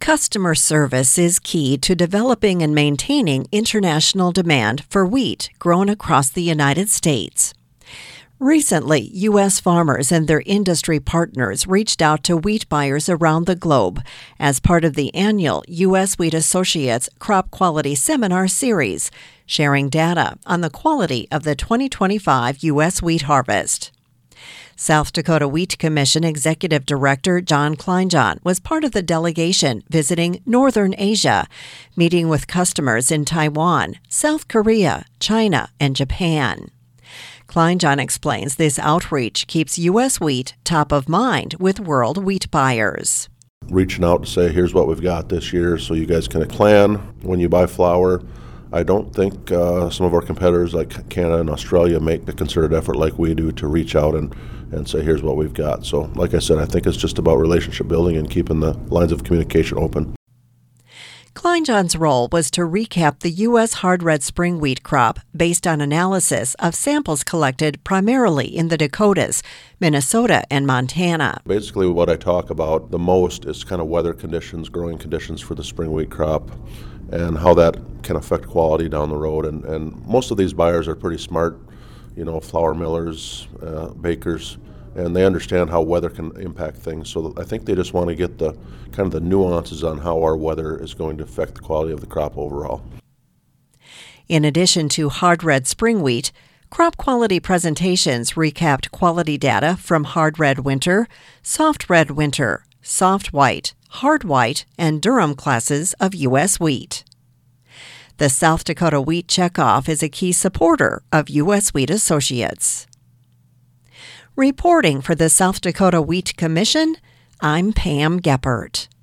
Customer service is key to developing and maintaining international demand for wheat grown across the United States. Recently, U.S. farmers and their industry partners reached out to wheat buyers around the globe as part of the annual U.S. Wheat Associates Crop Quality Seminar Series, sharing data on the quality of the 2025 U.S. wheat harvest. South Dakota Wheat Commission Executive Director John Kleinjohn was part of the delegation visiting Northern Asia, meeting with customers in Taiwan, South Korea, China, and Japan. Kleinjohn explains this outreach keeps U.S. wheat top of mind with world wheat buyers. Reaching out to say, here's what we've got this year so you guys can plan when you buy flour. I don't think some of our competitors like Canada and Australia make a concerted effort like we do to reach out and say, here's what we've got. So, like I said, I think it's just about relationship building and keeping the lines of communication open. Kleinjohn's role was to recap the U.S. hard red spring wheat crop based on analysis of samples collected primarily in the Dakotas, Minnesota, and Montana. Basically, what I talk about the most is kind of weather conditions, growing conditions for the spring wheat crop, and how that can affect quality down the road. And most of these buyers are pretty smart, flour millers, bakers, and they understand how weather can impact things. So I think they just want to get the kind of the nuances on how our weather is going to affect the quality of the crop overall. In addition to hard red spring wheat, crop quality presentations recapped quality data from hard red winter, soft red winter, soft white, hard white, and Durham classes of U.S. wheat. The South Dakota Wheat Checkoff is a key supporter of U.S. Wheat Associates. Reporting for the South Dakota Wheat Commission, I'm Pam Geppert.